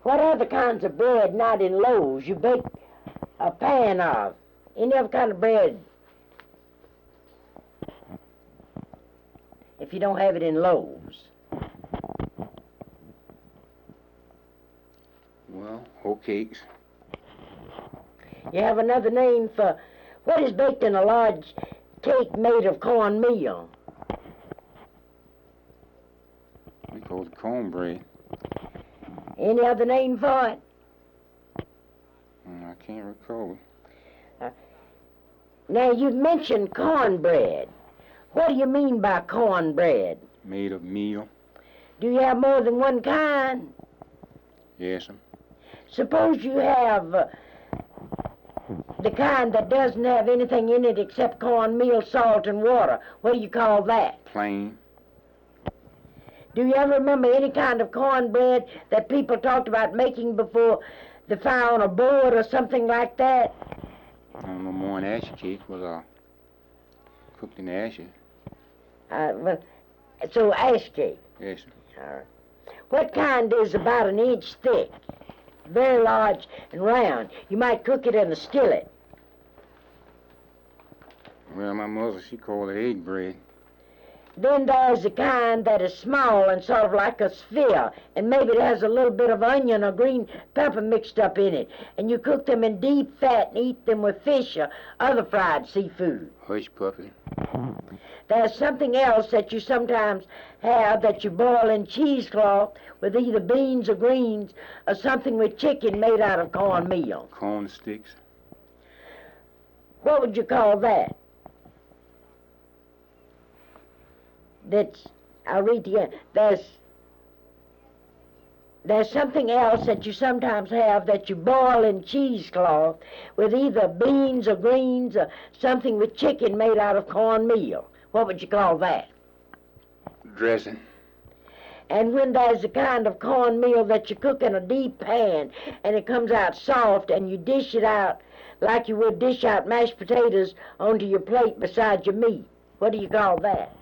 What other kinds of bread not in loaves you bake a pan of? Any other kind of bread? If you don't have it in loaves. Well, hoe cakes. You have another name for what is baked in a large cake made of cornmeal? We call it cornbread. Any other name for it? I can't recall. Now, you've mentioned cornbread. What do you mean by cornbread? Made of meal. Do you have more than one kind? Yes, Suppose you have the kind that doesn't have anything in it except cornmeal, salt, and water. What do you call that? Plain. Do you ever remember any kind of cornbread that people talked about making before the fire on a board or something like that? No more than ash cake was cooked in the ashes. So ash cake. Yes, All right. What kind is about an inch thick? Very large and round. You might cook it in a skillet. Well, my mother, she called it egg bread. Then there's the kind that is small and sort of like a sphere, and maybe it has a little bit of onion or green pepper mixed up in it. And you cook them in deep fat and eat them with fish or other fried seafood. Hush puppy. There's something else that you sometimes have that you boil in cheesecloth with either beans or greens or something with chicken made out of cornmeal. Corn sticks. What would you call that? I'll read again. There's something else that you sometimes have that you boil in cheesecloth with either beans or greens or something with chicken made out of cornmeal. What would you call that? Dressing. And when there's a kind of cornmeal that you cook in a deep pan and it comes out soft and you dish it out like you would dish out mashed potatoes onto your plate beside your meat, what do you call that?